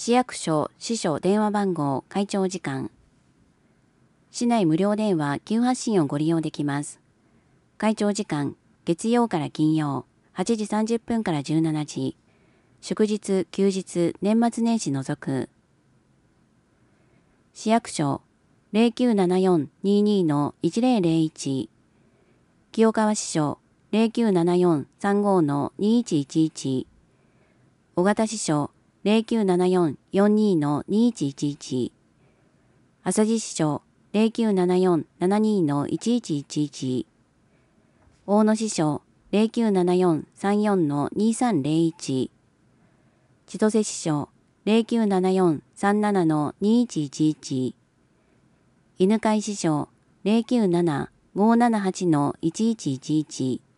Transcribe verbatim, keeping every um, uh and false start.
市役所支所電話番号開庁時間。市内無料電話急発信をご利用できます。開庁時間、月曜から金曜、はちじさんじゅっぷんからじゅうしちじ、祝日、休日、年末年始除く。市役所 ゼロきゅうななよんにーにー いちゼロゼロいち、清川支所 ゼロきゅうななよんさんご にいちいちいち、小形支所 ゼロきゅうななよんよんにー にいちいちいち、朝路支所 ゼロきゅうななよんななにー いちいちいちいち、大野支所 ゼロきゅうななよんさんよん にさんゼロいち、千歳支所 ゼロきゅうななよんさんなな にいちいちいち、犬飼支所 ゼロきゅうななごーななはち いちいちいちいち、